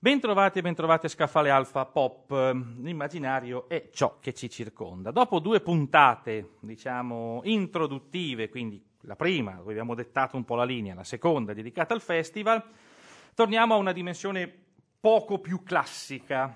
Bentrovati a Scaffale Alfa Pop, l'immaginario è ciò che ci circonda. Dopo 2 puntate, introduttive, quindi la prima, dove abbiamo dettato un po' la linea, la seconda dedicata al festival, torniamo a una dimensione poco più classica,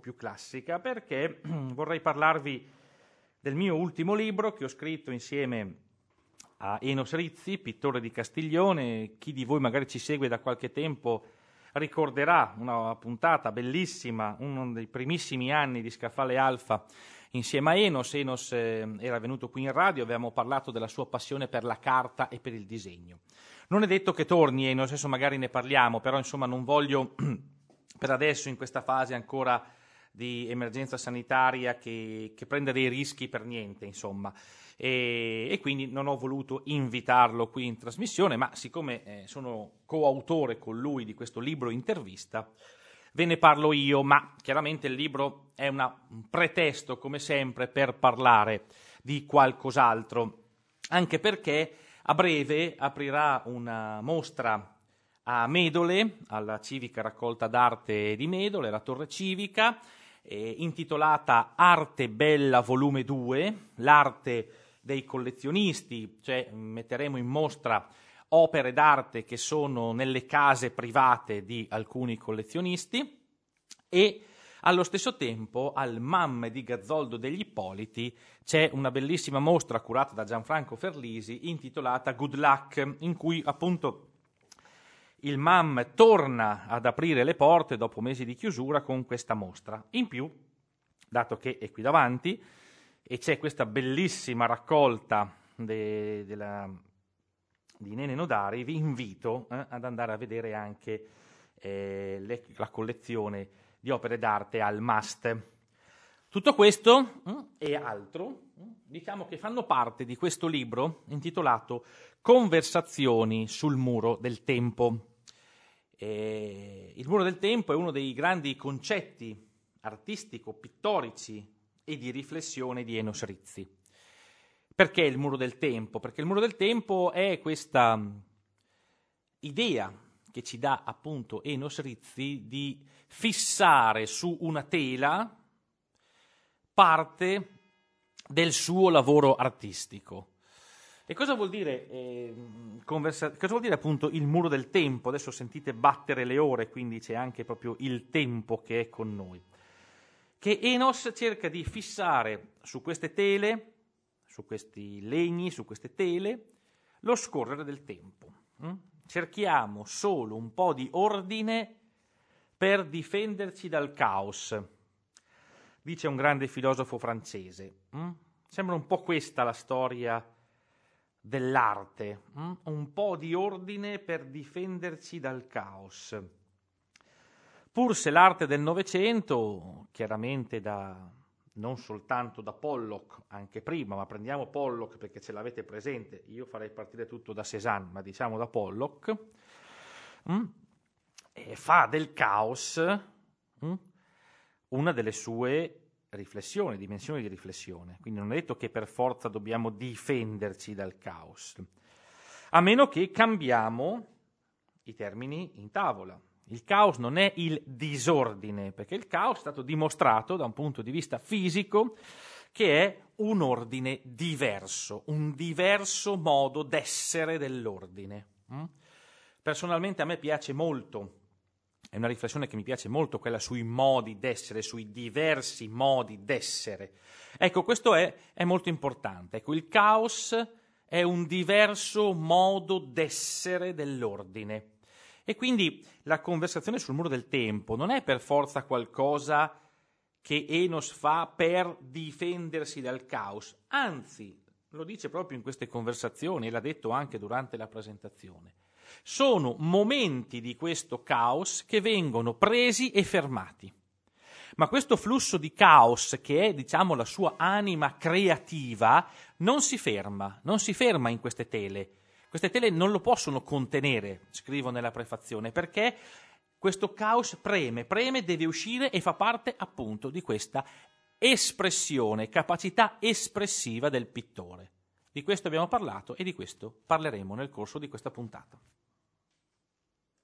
perché vorrei parlarvi del mio ultimo libro che ho scritto insieme a Enos Rizzi, pittore di Castiglione. Chi di voi magari ci segue da qualche tempo ricorderà una puntata bellissima, uno dei primissimi anni di Scaffale Alfa insieme a Enos. Enos era venuto qui in radio, avevamo parlato della sua passione per la carta e per il disegno. Non è detto che torni Enos, adesso magari ne parliamo, però insomma non voglio per adesso, in questa fase ancora di emergenza sanitaria, che prenda dei rischi per niente, insomma. E quindi non ho voluto invitarlo qui in trasmissione, ma siccome sono coautore con lui di questo libro intervista, ve ne parlo io, ma chiaramente il libro è un pretesto, come sempre, per parlare di qualcos'altro, anche perché a breve aprirà una mostra a Medole, alla Civica Raccolta d'Arte di Medole, la Torre Civica, intitolata Arte Bella Volume 2, l'arte dei collezionisti, cioè metteremo in mostra opere d'arte che sono nelle case private di alcuni collezionisti, e allo stesso tempo al MAM di Gazzoldo degli Ippoliti c'è una bellissima mostra curata da Gianfranco Ferlisi intitolata Good Luck, in cui appunto il MAM torna ad aprire le porte dopo mesi di chiusura con questa mostra. In più, dato che è qui davanti e c'è questa bellissima raccolta di Nene Nodari, vi invito ad andare a vedere anche la collezione di opere d'arte al MAST. Tutto questo e altro, diciamo che fanno parte di questo libro intitolato Conversazioni sul muro del tempo. Il muro del tempo è uno dei grandi concetti artistico-pittorici e di riflessione di Enos Rizzi. Perché il muro del tempo? Perché il muro del tempo è questa idea che ci dà appunto Enos Rizzi di fissare su una tela parte del suo lavoro artistico. E cosa vuol dire cosa vuol dire appunto il muro del tempo? Adesso sentite battere le ore, quindi c'è anche proprio il tempo che è con noi. Che Enos cerca di fissare su queste tele, su questi legni, su queste tele, lo scorrere del tempo. Cerchiamo solo un po' di ordine per difenderci dal caos, dice un grande filosofo francese. Sembra un po' questa la storia dell'arte, un po' di ordine per difenderci dal caos. Pur se l'arte del Novecento, chiaramente non soltanto da Pollock, anche prima, ma prendiamo Pollock perché ce l'avete presente, io farei partire tutto da Cézanne, ma diciamo da Pollock, fa del caos una delle sue riflessioni, dimensioni di riflessione. Quindi non è detto che per forza dobbiamo difenderci dal caos, a meno che cambiamo i termini in tavola. Il caos non è il disordine, perché il caos è stato dimostrato da un punto di vista fisico che è un ordine diverso, un diverso modo d'essere dell'ordine. Personalmente a me piace molto, è una riflessione che mi piace molto, quella sui modi d'essere, sui diversi modi d'essere. Ecco, questo è molto importante. Ecco, il caos è un diverso modo d'essere dell'ordine. E quindi la conversazione sul muro del tempo non è per forza qualcosa che Enos fa per difendersi dal caos, anzi, lo dice proprio in queste conversazioni, e l'ha detto anche durante la presentazione. Sono momenti di questo caos che vengono presi e fermati. Ma questo flusso di caos, che è, diciamo, la sua anima creativa, non si ferma in queste tele. Queste tele non lo possono contenere, scrivo nella prefazione, perché questo caos preme, deve uscire e fa parte appunto di questa espressione, capacità espressiva del pittore. Di questo abbiamo parlato e di questo parleremo nel corso di questa puntata.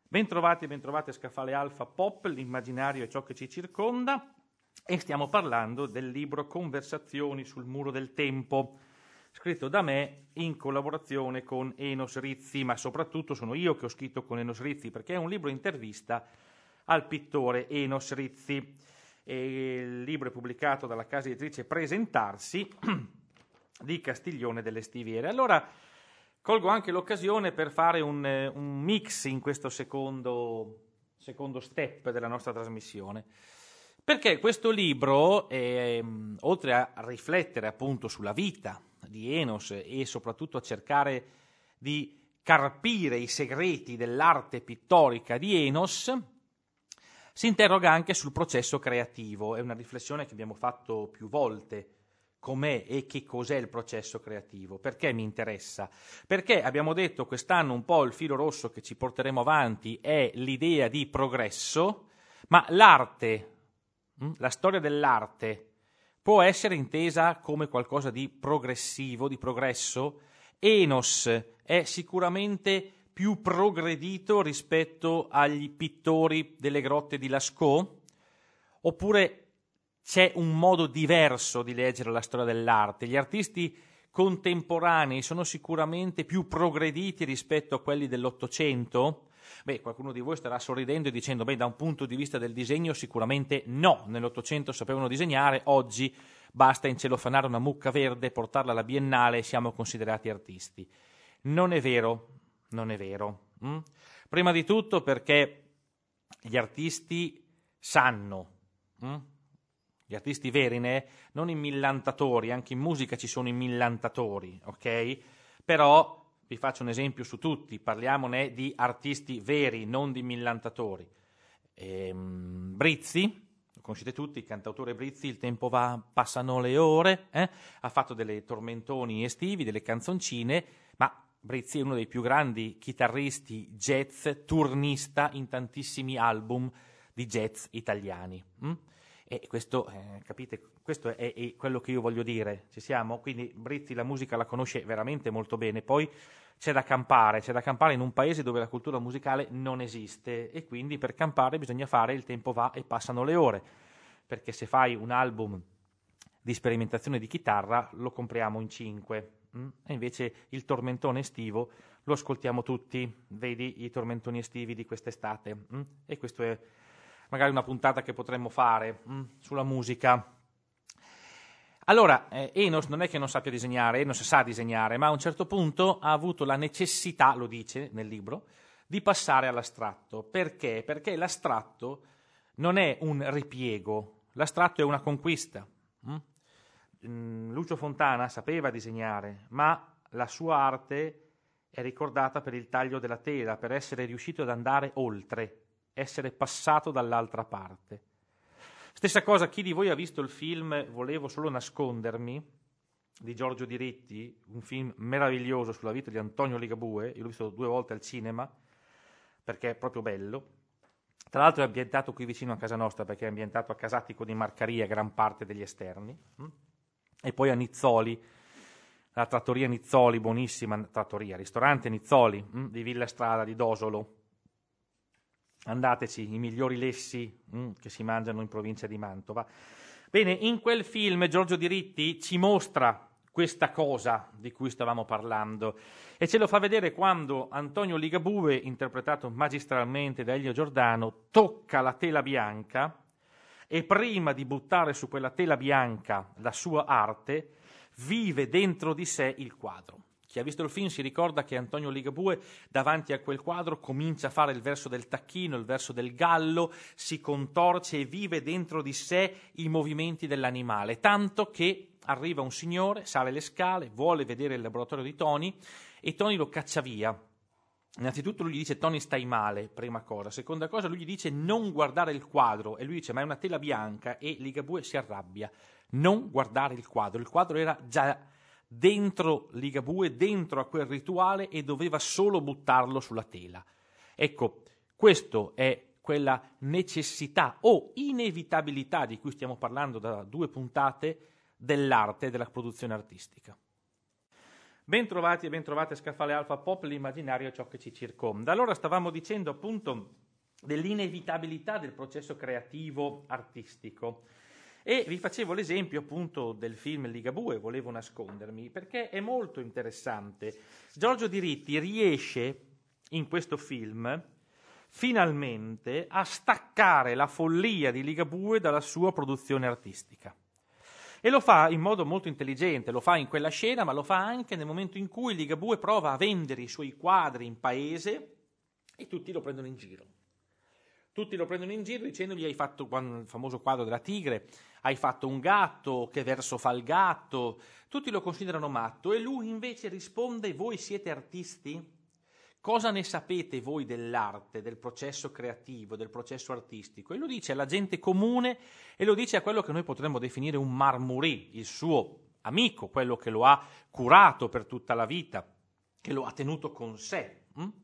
Bentrovati a Scaffale Alfa Pop, l'immaginario è ciò che ci circonda, e stiamo parlando del libro Conversazioni sul muro del tempo, scritto da me in collaborazione con Enos Rizzi, ma soprattutto sono io che ho scritto con Enos Rizzi, perché è un libro intervista al pittore Enos Rizzi. E il libro è pubblicato dalla casa editrice Presentarsi di Castiglione delle Stiviere. Allora colgo anche l'occasione per fare un mix in questo secondo step della nostra trasmissione, perché questo libro, oltre a riflettere appunto sulla vita di Enos e soprattutto a cercare di carpire i segreti dell'arte pittorica di Enos, si interroga anche sul processo creativo. È una riflessione che abbiamo fatto più volte. Com'è e che cos'è il processo creativo? Perché mi interessa? Perché abbiamo detto quest'anno un po' il filo rosso che ci porteremo avanti è l'idea di progresso, ma l'arte, la storia dell'arte, può essere intesa come qualcosa di progressivo, di progresso. Enos è sicuramente più progredito rispetto agli pittori delle grotte di Lascaux? Oppure c'è un modo diverso di leggere la storia dell'arte? Gli artisti contemporanei sono sicuramente più progrediti rispetto a quelli dell'Ottocento? Beh, qualcuno di voi starà sorridendo e dicendo, da un punto di vista del disegno sicuramente no. Nell'Ottocento sapevano disegnare, oggi basta incelofanare una mucca verde, portarla alla Biennale e siamo considerati artisti. Non è vero. Prima di tutto perché gli artisti sanno, gli artisti veri, non i millantatori, anche in musica ci sono i millantatori, ok? Però vi faccio un esempio su tutti, parliamone di artisti veri, non di millantatori. Brizzi, lo conoscete tutti, il cantautore Brizzi, Il tempo va, passano le ore, ha fatto delle tormentoni estivi, delle canzoncine, ma Brizzi è uno dei più grandi chitarristi jazz, turnista in tantissimi album di jazz italiani. E questo, capite, questo è quello che io voglio dire, ci siamo? Quindi Brizzi la musica la conosce veramente molto bene, poi c'è da campare in un paese dove la cultura musicale non esiste, e quindi per campare bisogna fare Il tempo va e passano le ore, perché se fai un album di sperimentazione di chitarra lo compriamo in 5, e invece il tormentone estivo lo ascoltiamo tutti, vedi i tormentoni estivi di quest'estate, e questo è magari una puntata che potremmo fare sulla musica. Allora, Enos non è che non sappia disegnare, Enos sa disegnare, ma a un certo punto ha avuto la necessità, lo dice nel libro, di passare all'astratto. Perché? Perché l'astratto non è un ripiego, l'astratto è una conquista. Lucio Fontana sapeva disegnare, ma la sua arte è ricordata per il taglio della tela, per essere riuscito ad andare oltre, essere passato dall'altra parte. Stessa cosa, chi di voi ha visto il film Volevo solo nascondermi di Giorgio Diritti, un film meraviglioso sulla vita di Antonio Ligabue, io l'ho visto 2 volte al cinema perché è proprio bello. Tra l'altro è ambientato qui vicino a casa nostra, perché è ambientato a Casatico di Marcaria, gran parte degli esterni, e poi a Nizzoli, la trattoria Nizzoli, buonissima trattoria, ristorante Nizzoli di Villa Strada di Dosolo. Andateci, i migliori lessi che si mangiano in provincia di Mantova. Bene, in quel film Giorgio Diritti ci mostra questa cosa di cui stavamo parlando e ce lo fa vedere quando Antonio Ligabue, interpretato magistralmente da Elio Giordano, tocca la tela bianca e prima di buttare su quella tela bianca la sua arte vive dentro di sé il quadro. Chi ha visto il film si ricorda che Antonio Ligabue davanti a quel quadro comincia a fare il verso del tacchino, il verso del gallo, si contorce e vive dentro di sé i movimenti dell'animale, tanto che arriva un signore, sale le scale, vuole vedere il laboratorio di Tony e Tony lo caccia via. Innanzitutto lui gli dice: Tony, stai male, prima cosa. Seconda cosa, lui gli dice non guardare il quadro e lui dice ma è una tela bianca, e Ligabue si arrabbia. Non guardare il quadro era già dentro Ligabue, dentro a quel rituale, e doveva solo buttarlo sulla tela. Ecco, questo è quella necessità o inevitabilità di cui stiamo parlando da 2 puntate dell'arte e della produzione artistica. Ben trovati e ben trovate a Scaffale Alfa Pop, l'immaginario è ciò che ci circonda. Allora stavamo dicendo appunto dell'inevitabilità del processo creativo artistico e vi facevo l'esempio appunto del film Ligabue, volevo nascondermi, perché è molto interessante. Giorgio Diritti riesce in questo film finalmente a staccare la follia di Ligabue dalla sua produzione artistica. E lo fa in modo molto intelligente, lo fa in quella scena, ma lo fa anche nel momento in cui Ligabue prova a vendere i suoi quadri in paese e tutti lo prendono in giro. Tutti lo prendono in giro dicendogli: hai fatto il famoso quadro della tigre, hai fatto un gatto, che verso fa il gatto, tutti lo considerano matto e lui invece risponde: voi siete artisti? Cosa ne sapete voi dell'arte, del processo creativo, del processo artistico? E lo dice alla gente comune e lo dice a quello che noi potremmo definire un Marmurì, il suo amico, quello che lo ha curato per tutta la vita, che lo ha tenuto con sé.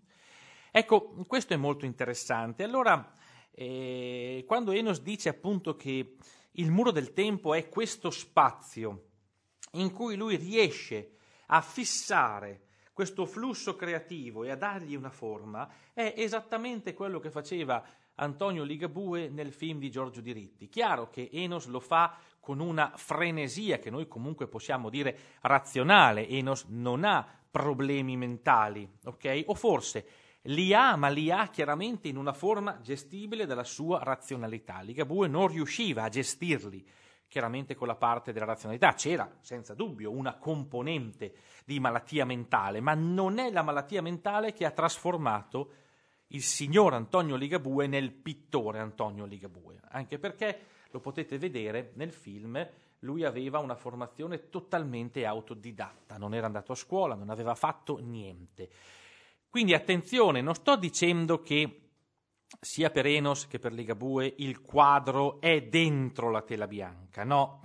Ecco, questo è molto interessante. Allora, quando Enos dice appunto che il muro del tempo è questo spazio in cui lui riesce a fissare questo flusso creativo e a dargli una forma, è esattamente quello che faceva Antonio Ligabue nel film di Giorgio Diritti. Chiaro che Enos lo fa con una frenesia che noi comunque possiamo dire razionale. Enos non ha problemi mentali, ok? O forse li ha, ma li ha chiaramente in una forma gestibile dalla sua razionalità. Ligabue non riusciva a gestirli chiaramente con la parte della razionalità. C'era senza dubbio una componente di malattia mentale, ma non è la malattia mentale che ha trasformato il signor Antonio Ligabue nel pittore Antonio Ligabue, anche perché, lo potete vedere nel film, lui aveva una formazione totalmente autodidatta, non era andato a scuola, non aveva fatto niente. Quindi attenzione, non sto dicendo che sia per Enos che per Ligabue il quadro è dentro la tela bianca, no.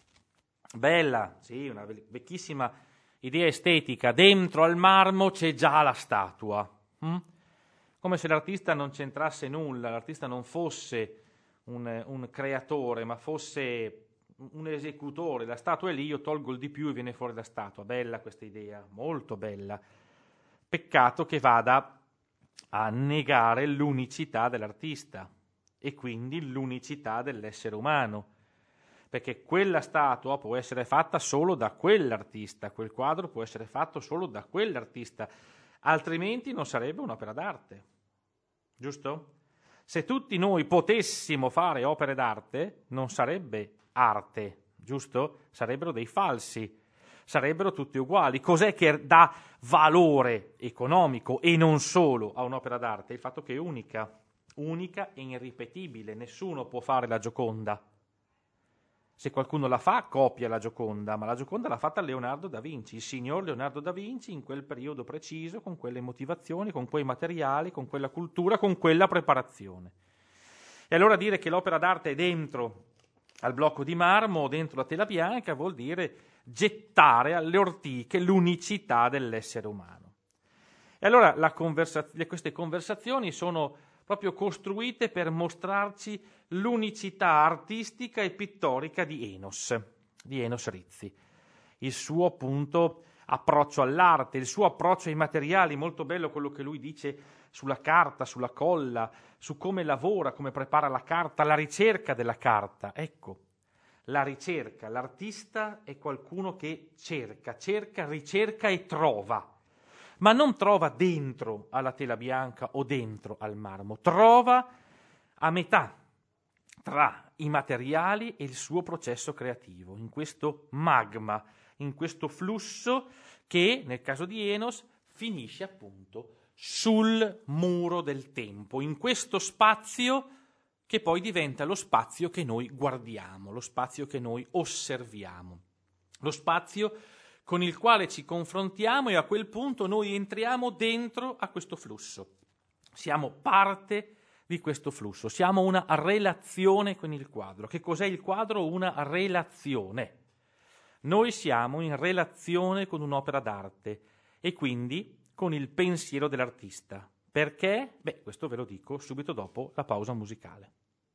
Bella, sì, una vecchissima idea estetica, dentro al marmo c'è già la statua. Come se l'artista non c'entrasse nulla, l'artista non fosse un creatore, ma fosse un esecutore. La statua è lì, io tolgo il di più e viene fuori la statua. Bella questa idea, molto bella. Peccato che vada a negare l'unicità dell'artista e quindi l'unicità dell'essere umano, perché quella statua può essere fatta solo da quell'artista, quel quadro può essere fatto solo da quell'artista, altrimenti non sarebbe un'opera d'arte, giusto? Se tutti noi potessimo fare opere d'arte, non sarebbe arte, giusto? Sarebbero dei falsi, sarebbero tutti uguali. Cos'è che dà valore economico e non solo a un'opera d'arte? Il fatto che è unica e irripetibile, nessuno può fare la Gioconda. Se qualcuno la fa, copia la Gioconda, ma la Gioconda l'ha fatta Leonardo da Vinci, il signor Leonardo da Vinci in quel periodo preciso, con quelle motivazioni, con quei materiali, con quella cultura, con quella preparazione. E allora dire che l'opera d'arte è dentro al blocco di marmo o dentro la tela bianca vuol dire gettare alle ortiche l'unicità dell'essere umano. E allora queste conversazioni sono proprio costruite per mostrarci l'unicità artistica e pittorica di Enos Rizzi, il suo appunto approccio all'arte, il suo approccio ai materiali, molto bello quello che lui dice sulla carta, sulla colla, su come lavora, come prepara la carta, la ricerca della carta. Ecco, la ricerca, l'artista è qualcuno che cerca, ricerca e trova, ma non trova dentro alla tela bianca o dentro al marmo, trova a metà tra i materiali e il suo processo creativo, in questo magma, in questo flusso che, nel caso di Enos, finisce appunto sul muro del tempo, in questo spazio che poi diventa lo spazio che noi guardiamo, lo spazio che noi osserviamo, lo spazio con il quale ci confrontiamo e a quel punto noi entriamo dentro a questo flusso. Siamo parte di questo flusso, siamo una relazione con il quadro. Che cos'è il quadro? Una relazione. Noi siamo in relazione con un'opera d'arte e quindi con il pensiero dell'artista. Perché? Questo ve lo dico subito dopo la pausa musicale.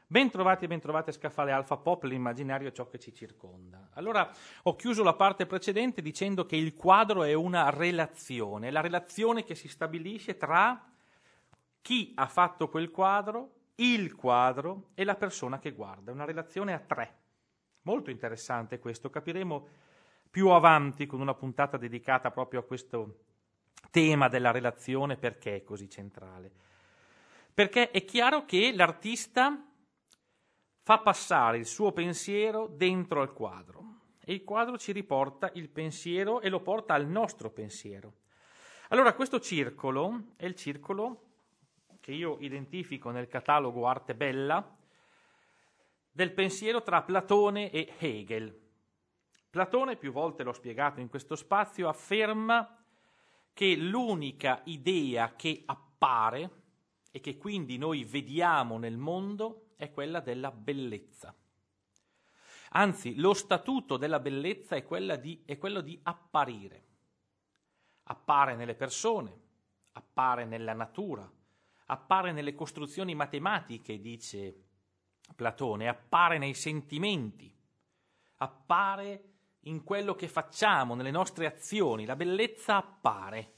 Ben trovate Scaffale Alfa Pop, l'immaginario è ciò che ci circonda. Allora, ho chiuso la parte precedente dicendo che il quadro è una relazione, la relazione che si stabilisce tra chi ha fatto quel quadro, il quadro e la persona che guarda. È una relazione a tre. Molto interessante questo, capiremo più avanti con una puntata dedicata proprio a questo tema della relazione, perché è così centrale. Perché è chiaro che l'artista fa passare il suo pensiero dentro al quadro e il quadro ci riporta il pensiero e lo porta al nostro pensiero. Allora questo circolo è il circolo che io identifico nel catalogo Arte Bella del pensiero tra Platone e Hegel. Platone, più volte l'ho spiegato in questo spazio, afferma che l'unica idea che appare e che quindi noi vediamo nel mondo è quella della bellezza. Anzi, lo statuto della bellezza è quello di apparire. Appare nelle persone, appare nella natura, appare nelle costruzioni matematiche, dice Platone, appare nei sentimenti, appare in quello che facciamo, nelle nostre azioni. La bellezza appare.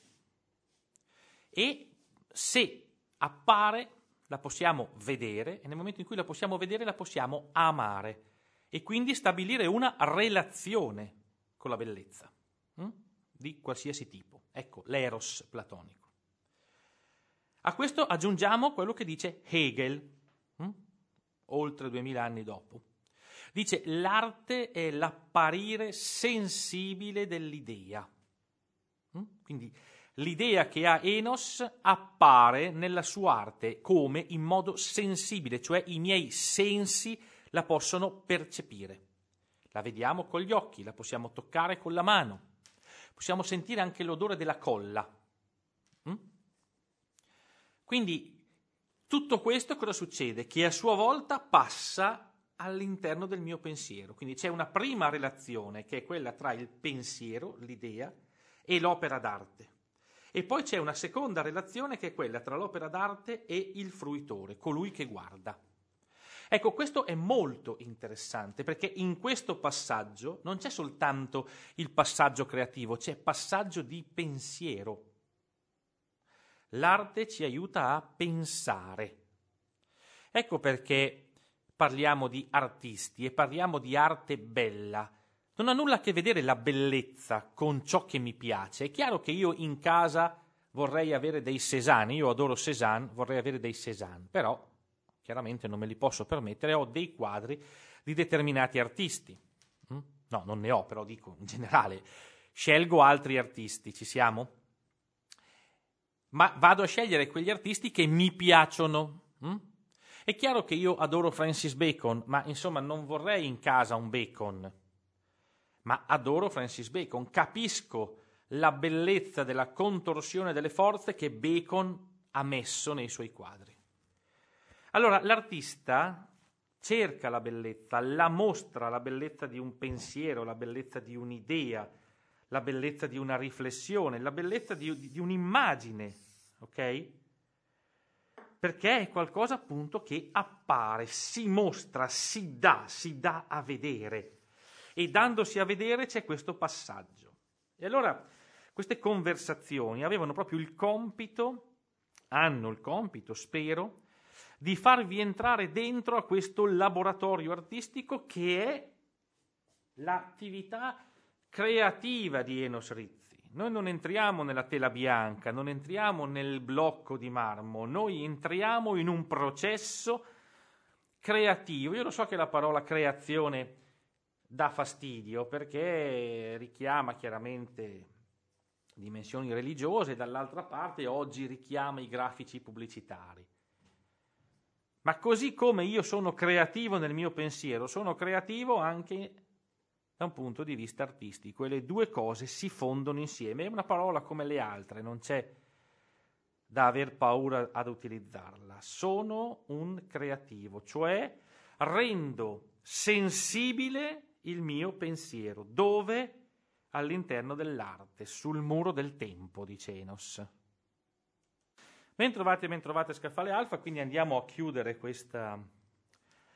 E se appare, la possiamo vedere, e nel momento in cui la possiamo vedere la possiamo amare e quindi stabilire una relazione con la bellezza di qualsiasi tipo. Ecco, l'eros platonico. A questo aggiungiamo quello che dice Hegel, oltre 2000 anni dopo. Dice: l'arte è l'apparire sensibile dell'idea. Quindi l'idea che ha Enos appare nella sua arte come in modo sensibile, cioè i miei sensi la possono percepire. La vediamo con gli occhi, la possiamo toccare con la mano, possiamo sentire anche l'odore della colla. Quindi tutto questo cosa succede? Che a sua volta passa all'interno del mio pensiero. Quindi c'è una prima relazione che è quella tra il pensiero, l'idea, e l'opera d'arte. E poi c'è una seconda relazione che è quella tra l'opera d'arte e il fruitore, colui che guarda. Ecco, questo è molto interessante perché in questo passaggio non c'è soltanto il passaggio creativo, c'è passaggio di pensiero. L'arte ci aiuta a pensare. Ecco perché parliamo di artisti e parliamo di arte bella. Non ha nulla a che vedere la bellezza con ciò che mi piace. È chiaro che io in casa vorrei avere dei Cézanne, io adoro Cézanne, vorrei avere dei Cézanne, però chiaramente non me li posso permettere, ho dei quadri di determinati artisti. No, non ne ho, però dico in generale, scelgo altri artisti, ci siamo? Ma vado a scegliere quegli artisti che mi piacciono. È chiaro che io adoro Francis Bacon, ma insomma non vorrei in casa un Bacon. Ma adoro Francis Bacon, capisco la bellezza della contorsione delle forze che Bacon ha messo nei suoi quadri. Allora l'artista cerca la bellezza, la mostra, la bellezza di un pensiero, la bellezza di un'idea, la bellezza di una riflessione, la bellezza di un'immagine, ok? Perché è qualcosa appunto che appare, si mostra, si dà a vedere. E dandosi a vedere c'è questo passaggio. E allora queste conversazioni avevano proprio il compito, hanno il compito, spero, di farvi entrare dentro a questo laboratorio artistico che è l'attività creativa di Enos Rizzi. Noi non entriamo nella tela bianca, non entriamo nel blocco di marmo, noi entriamo in un processo creativo. Io lo so che la parola creazione dà fastidio perché richiama chiaramente dimensioni religiose e dall'altra parte oggi richiama i grafici pubblicitari. Ma così come io sono creativo nel mio pensiero, sono creativo anche da un punto di vista artistico e le due cose si fondono insieme. È una parola come le altre, non c'è da aver paura ad utilizzarla. Sono un creativo, cioè rendo sensibile il mio pensiero. Dove? All'interno dell'arte, sul muro del tempo, dice Enos. Ben trovate Scaffale Alfa, quindi andiamo a chiudere questa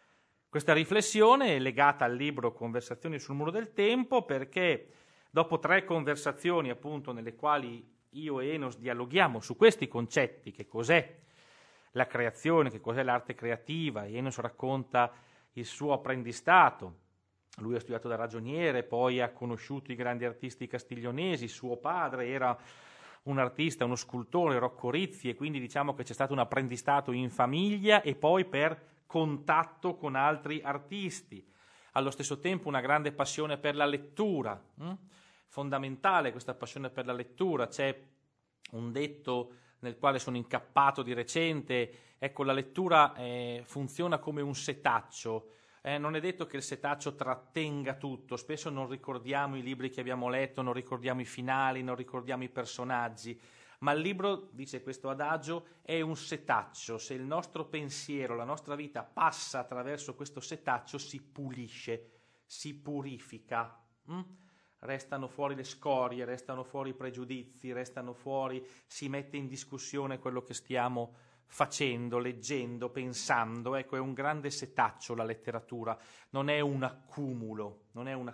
Questa riflessione è legata al libro Conversazioni sul muro del tempo, perché dopo 3 conversazioni appunto nelle quali io e Enos dialoghiamo su questi concetti, che cos'è la creazione, che cos'è l'arte creativa, Enos racconta il suo apprendistato. Lui ha studiato da ragioniere, poi ha conosciuto i grandi artisti castiglionesi, suo padre era un artista, uno scultore, Rocco Rizzi, e quindi diciamo che c'è stato un apprendistato in famiglia e poi per contatto con altri artisti. Allo stesso tempo una grande passione per la lettura, fondamentale questa passione per la lettura. C'è un detto nel quale sono incappato di recente, ecco, la lettura funziona come un setaccio. Non è detto che il setaccio trattenga tutto, spesso non ricordiamo i libri che abbiamo letto, non ricordiamo i finali, non ricordiamo i personaggi, ma il libro, dice questo adagio, è un setaccio. Se il nostro pensiero, la nostra vita passa attraverso questo setaccio, si pulisce, si purifica. Restano fuori le scorie, restano fuori i pregiudizi, restano fuori, si mette in discussione quello che stiamo facendo, leggendo, pensando. Ecco, è un grande setaccio la letteratura, non è un accumulo,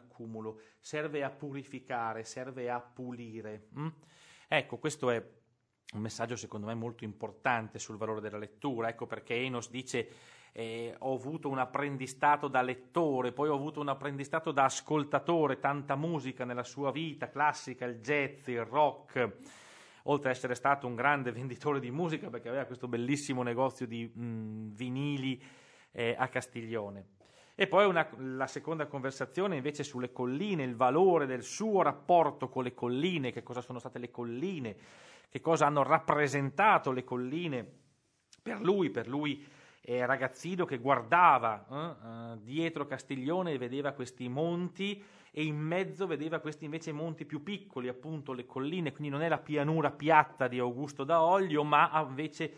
serve a purificare, serve a pulire. Ecco, questo è un messaggio secondo me molto importante sul valore della lettura. Ecco perché Enos dice ho avuto un apprendistato da lettore, poi ho avuto un apprendistato da ascoltatore, tanta musica nella sua vita, classica, il jazz, il rock, oltre ad essere stato un grande venditore di musica perché aveva questo bellissimo negozio di vinili a Castiglione. E poi la seconda conversazione invece sulle colline, il valore del suo rapporto con le colline, che cosa sono state le colline, che cosa hanno rappresentato le colline per lui ragazzino che guardava dietro Castiglione e vedeva questi monti e in mezzo vedeva questi invece monti più piccoli, appunto le colline, quindi non è la pianura piatta di Augusto d'Aoglio, ma ha invece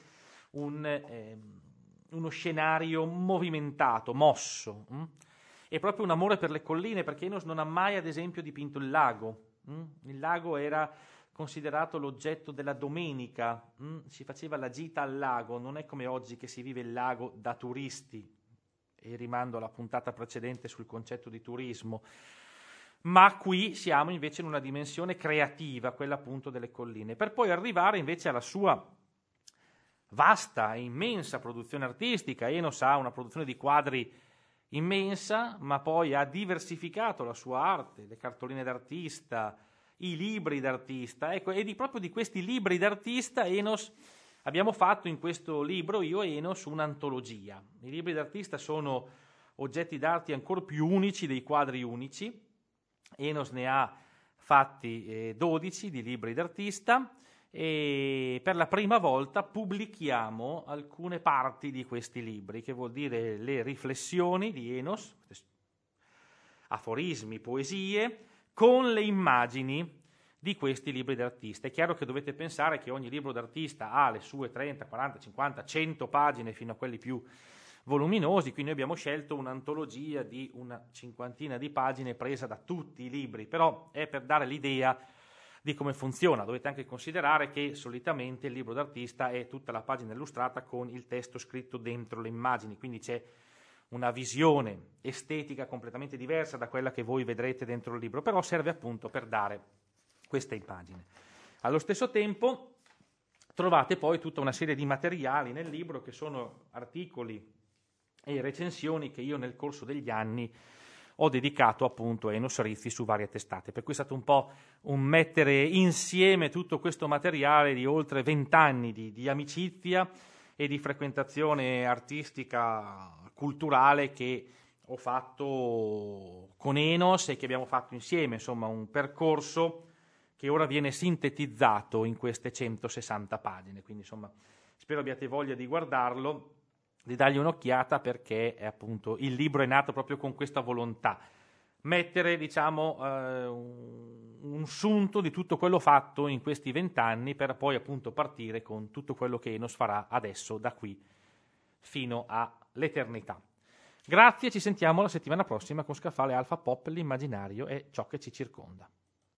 uno scenario movimentato, mosso. È proprio un amore per le colline, perché Enos non ha mai ad esempio dipinto il lago. Il lago era considerato l'oggetto della domenica, si faceva la gita al lago, non è come oggi che si vive il lago da turisti, e rimando alla puntata precedente sul concetto di turismo, ma qui siamo invece in una dimensione creativa, quella appunto delle colline, per poi arrivare invece alla sua vasta e immensa produzione artistica. Enos ha una produzione di quadri immensa, ma poi ha diversificato la sua arte, le cartoline d'artista, i libri d'artista, ecco, e proprio di questi libri d'artista Enos abbiamo fatto in questo libro, io e Enos, un'antologia. I libri d'artista sono oggetti d'arte ancora più unici dei quadri unici. Enos ne ha fatti 12 di libri d'artista e per la prima volta pubblichiamo alcune parti di questi libri, che vuol dire le riflessioni di Enos, aforismi, poesie, con le immagini di questi libri d'artista. È chiaro che dovete pensare che ogni libro d'artista ha le sue 30, 40, 50, 100 pagine fino a quelli più voluminosi, quindi noi abbiamo scelto un'antologia di una cinquantina di pagine presa da tutti i libri, però è per dare l'idea di come funziona. Dovete anche considerare che solitamente il libro d'artista è tutta la pagina illustrata con il testo scritto dentro le immagini, quindi c'è una visione estetica completamente diversa da quella che voi vedrete dentro il libro, però serve appunto per dare queste immagini. Allo stesso tempo trovate poi tutta una serie di materiali nel libro che sono articoli e recensioni che io nel corso degli anni ho dedicato appunto a Enos Rizzi su varie testate, per cui è stato un po' un mettere insieme tutto questo materiale di oltre 20 anni di amicizia e di frequentazione artistica, culturale che ho fatto con Enos e che abbiamo fatto insieme, insomma un percorso che ora viene sintetizzato in queste 160 pagine, quindi insomma spero abbiate voglia di guardarlo, di dargli un'occhiata, perché è appunto il libro è nato proprio con questa volontà, mettere diciamo un sunto di tutto quello fatto in questi 20 anni per poi appunto partire con tutto quello che Enos farà adesso da qui fino all'eternità. Grazie, ci sentiamo la settimana prossima con Scaffale Alfa Pop, l'immaginario e ciò che ci circonda.